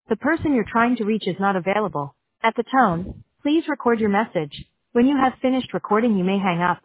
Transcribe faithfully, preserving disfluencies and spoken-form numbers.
The person you're trying to reach is not available. At the tone, please record your message. When you have finished recording, you may hang up.